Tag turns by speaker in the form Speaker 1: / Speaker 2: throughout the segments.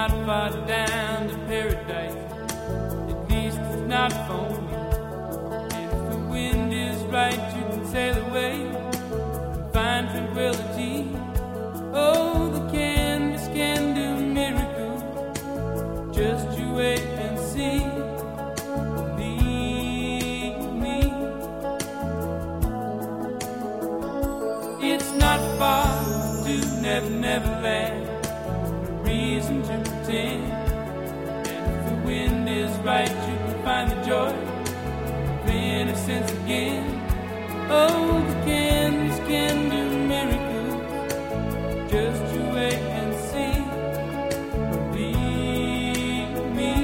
Speaker 1: not far down to paradise. At least it's not for me. And if the wind is right, you can sail away and find tranquility. Oh, the canvas can do miracles. Just you wait and see. Believe me. It's not far to Never Never Land. No reason to pretend. And if the wind is right, you can find the joy of innocence again. Oh, the canvas can do miracles. Just you wait and see. Believe me.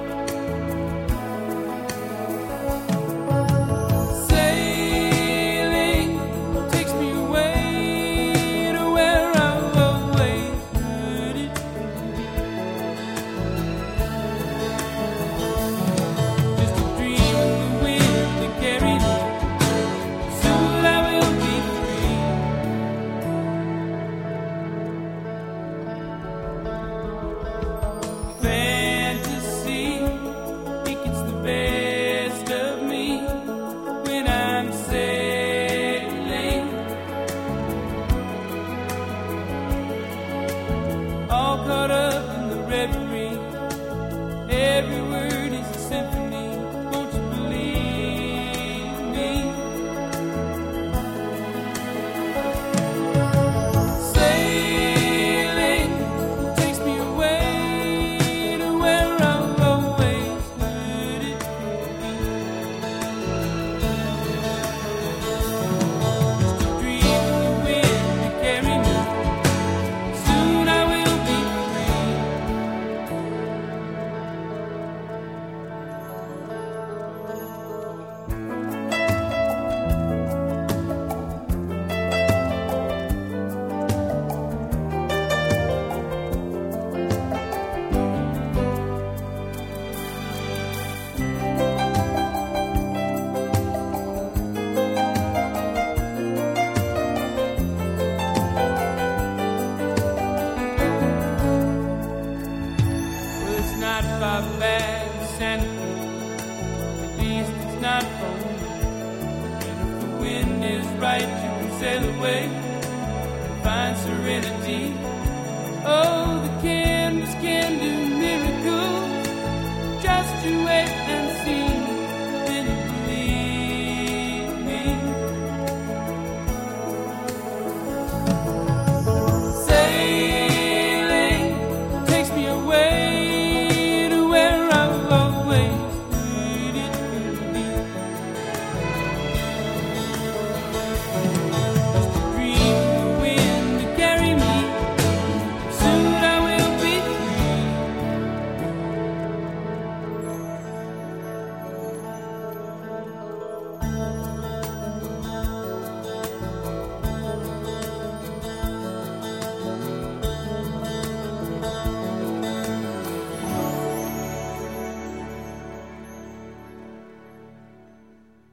Speaker 1: Sailing takes me away to where I've always heard it. Just a dream of the wind that carries me. Soon I will be free. Fantasy, it gets the best of me when I'm sailing. All caught up in the reverie. Every word is a symphony. Won't you believe me? Sailing takes me away to where I've always heard it. Just a dream of the wind to carry me. Soon I will be free. Well, it's not far back to Santa Cruz. At least it's not for me. And if the wind is right, you can sail away and find serenity. Oh, the canvas can do